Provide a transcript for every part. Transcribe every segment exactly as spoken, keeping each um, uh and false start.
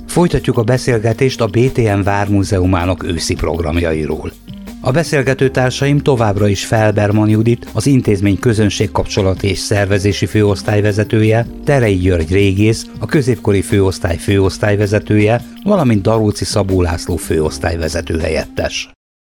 Folytatjuk a beszélgetést a bé té em Vármúzeumának őszi programjairól. A beszélgető társaim továbbra is Felberman Judit, az intézmény közönségkapcsolati és szervezési főosztályvezetője, Terei György régész, a középkori főosztály főosztályvezetője, valamint Daróczi Szabó László főosztályvezető helyettes.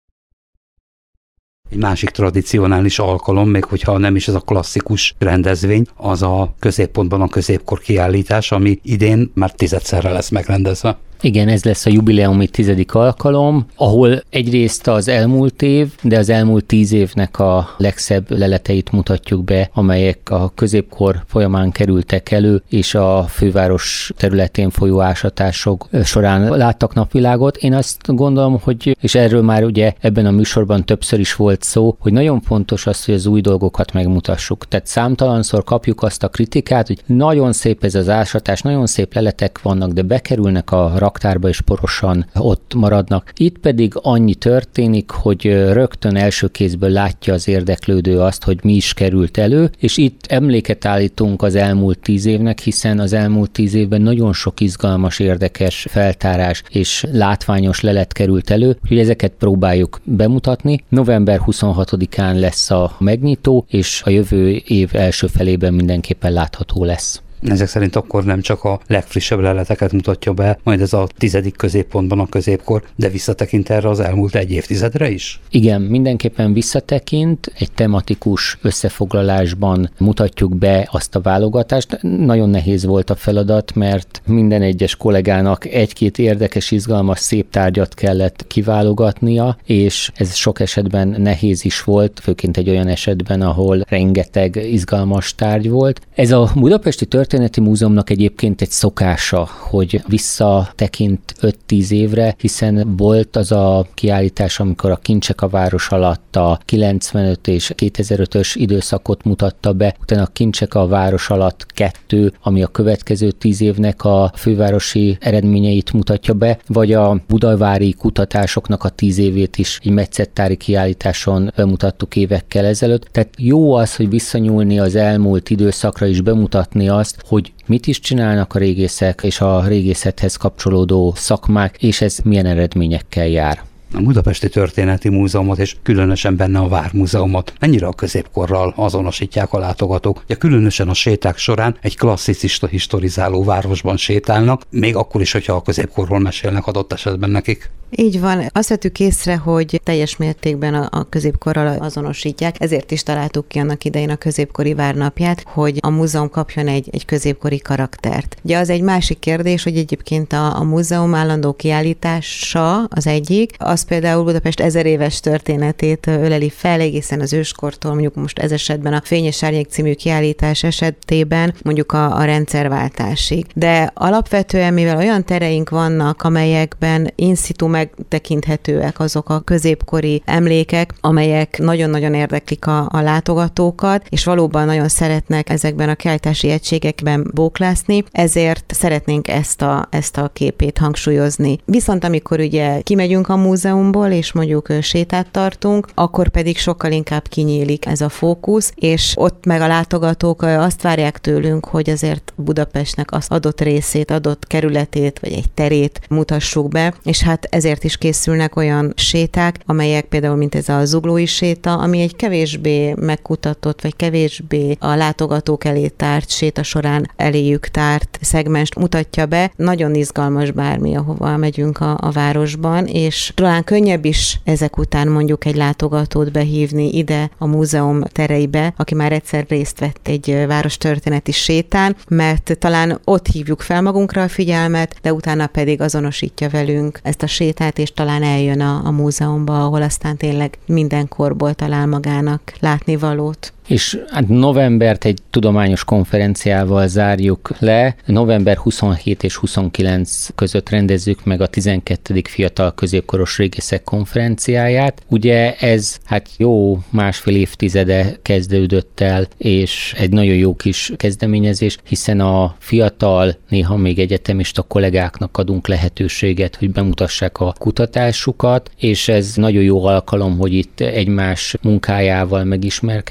Egy másik tradicionális alkalom, még hogyha nem is ez a klasszikus rendezvény, az a Középpontban a középkor kiállítás, ami idén már tizedszerre lesz megrendezve. Igen, ez lesz a jubileumi tizedik alkalom, ahol egyrészt az elmúlt év, de az elmúlt tíz évnek a legszebb leleteit mutatjuk be, amelyek a középkor folyamán kerültek elő, és a főváros területén folyó ásatások során láttak napvilágot. Én azt gondolom, hogy, és erről már ugye ebben a műsorban többször is volt szó, hogy nagyon fontos az, hogy az új dolgokat megmutassuk. Tehát számtalanszor kapjuk azt a kritikát, hogy nagyon szép ez az ásatás, nagyon szép leletek vannak, de bekerülnek a raktárba és porosan ott maradnak. Itt pedig annyi történik, hogy rögtön első kézből látja az érdeklődő azt, hogy mi is került elő, és itt emléket állítunk az elmúlt tíz évnek, hiszen az elmúlt tíz évben nagyon sok izgalmas, érdekes feltárás és látványos lelet került elő, hogy ezeket próbáljuk bemutatni. november huszonhatodikán lesz a megnyitó, és a jövő év első felében mindenképpen látható lesz. Ezek szerint akkor nem csak a legfrissebb leleteket mutatja be, majd ez a tizedik Középpontban a középkor, de visszatekint erre az elmúlt egy évtizedre is? Igen, mindenképpen visszatekint, egy tematikus összefoglalásban mutatjuk be azt a válogatást. Nagyon nehéz volt a feladat, mert minden egyes kollégának egy-két érdekes, izgalmas, szép tárgyat kellett kiválogatnia, és ez sok esetben nehéz is volt, főként egy olyan esetben, ahol rengeteg izgalmas tárgy volt. Ez a budapesti történet Történeti Múzeumnak egyébként egy szokása, hogy visszatekint öt-tíz évre, hiszen volt az a kiállítás, amikor a Kincsek a város alatt a kilencvenöt és kétezer-ötös időszakot mutatta be, utána a Kincsek a város alatt kettő, ami a következő tíz évnek a fővárosi eredményeit mutatja be, vagy a budavári kutatásoknak a tíz évét is egy metszettári kiállításon bemutattuk évekkel ezelőtt. Tehát jó az, hogy visszanyúlni az elmúlt időszakra is bemutatni azt, hogy mit is csinálnak a régészek és a régészethez kapcsolódó szakmák, és ez milyen eredményekkel jár. A Budapesti Történeti Múzeumot és különösen benne a Vármúzeumot mennyire a középkorral azonosítják a látogatók? Ugye különösen a séták során egy klasszicista historizáló városban sétálnak, még akkor is, hogyha a középkorról mesélnek adott esetben nekik. Így van. Azt vettük észre, hogy teljes mértékben a, a középkorral azonosítják, ezért is találtuk ki annak idején a középkori várnapját, hogy a múzeum kapjon egy, egy középkori karaktert. Ugye az egy másik kérdés, hogy egyébként a, a múzeum állandó kiállítása az egyik, az például Budapest ezer éves történetét öleli fel, egészen az őskortól, mondjuk most ez esetben a Fényes Árnyék című kiállítás esetében mondjuk a, a rendszerváltásig. De alapvetően, mivel olyan tereink vannak, amelyekben in situ megtekinthetőek azok a középkori emlékek, amelyek nagyon-nagyon érdeklik a, a látogatókat, és valóban nagyon szeretnek ezekben a kiállítási egységekben bóklászni, ezért szeretnénk ezt a, ezt a képét hangsúlyozni. Viszont amikor ugye kimegyünk a múzeumból, és mondjuk sétát tartunk, akkor pedig sokkal inkább kinyílik ez a fókusz, és ott meg a látogatók azt várják tőlünk, hogy azért Budapestnek az adott részét, adott kerületét, vagy egy terét mutassuk be, és hát ezért is készülnek olyan séták, amelyek például, mint ez a zuglói séta, ami egy kevésbé megkutatott, vagy kevésbé a látogatók elé tárt, séta során eléjük tárt szegmenst mutatja be. Nagyon izgalmas bármi, ahova megyünk a, a városban, és talán könnyebb is ezek után mondjuk egy látogatót behívni ide a múzeum tereibe, aki már egyszer részt vett egy várostörténeti sétán, mert talán ott hívjuk fel magunkra a figyelmet, de utána pedig azonosítja velünk ezt a sétát, és talán eljön a, a múzeumba, ahol aztán tényleg minden korból talál magának látnivalót. És hát novembert egy tudományos konferenciával zárjuk le. November huszonhét és huszonkilenc között rendezzük meg a tizenkettedik Fiatal Középkoros Régészek konferenciáját. Ugye ez hát jó másfél évtizede kezdődött el, és egy nagyon jó kis kezdeményezés, hiszen a fiatal, néha még egyetemista kollégáknak adunk lehetőséget, hogy bemutassák a kutatásukat, és ez nagyon jó alkalom, hogy itt egymás munkájával megismerkedhessünk,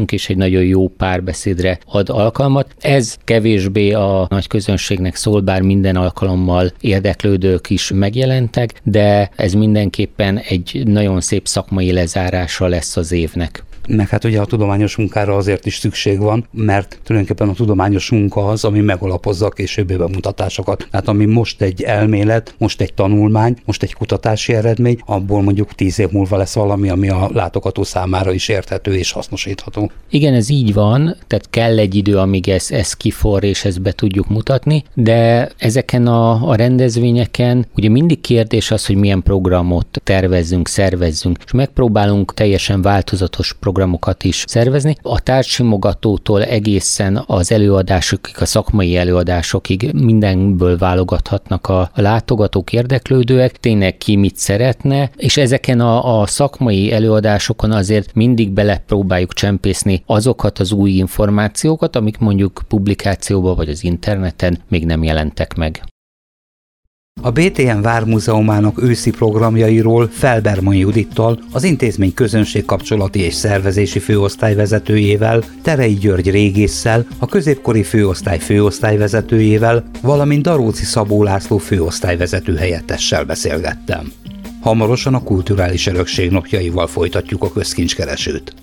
beszélgethetünk, és egy nagyon jó párbeszédre ad alkalmat. Ez kevésbé a nagy közönségnek szól, bár minden alkalommal érdeklődők is megjelentek, de ez mindenképpen egy nagyon szép szakmai lezárása lesz az évnek. Meg hát ugye a tudományos munkára azért is szükség van, mert tulajdonképpen a tudományos munka az, ami megalapozza a későbbi bemutatásokat. Tehát ami most egy elmélet, most egy tanulmány, most egy kutatási eredmény, abból mondjuk tíz év múlva lesz valami, ami a látogató számára is érthető és hasznosítható. Igen, ez így van, tehát kell egy idő, amíg ez, ez kiforr és ezt be tudjuk mutatni, de ezeken a, a rendezvényeken ugye mindig kérdés az, hogy milyen programot tervezzünk, szervezzünk, és megpróbálunk teljesen változatos programokat programokat is szervezni. A társsimogatótól egészen az előadásokig, a szakmai előadásokig mindenből válogathatnak a, a látogatók, érdeklődőek, tényleg ki mit szeretne, és ezeken a, a szakmai előadásokon azért mindig belepróbáljuk csempészni azokat az új információkat, amik mondjuk publikációban vagy az interneten még nem jelentek meg. A bé té em Vármúzeumának őszi programjairól Felberman Judittal, az intézmény közönségkapcsolati és szervezési főosztály vezetőjével, Terei György régésszel, a középkori főosztály főosztályvezetőjével, valamint Daróci Szabó László főosztályvezető helyettessel beszélgettem. Hamarosan a kulturális örökség napjaival folytatjuk a közkincskeresőt.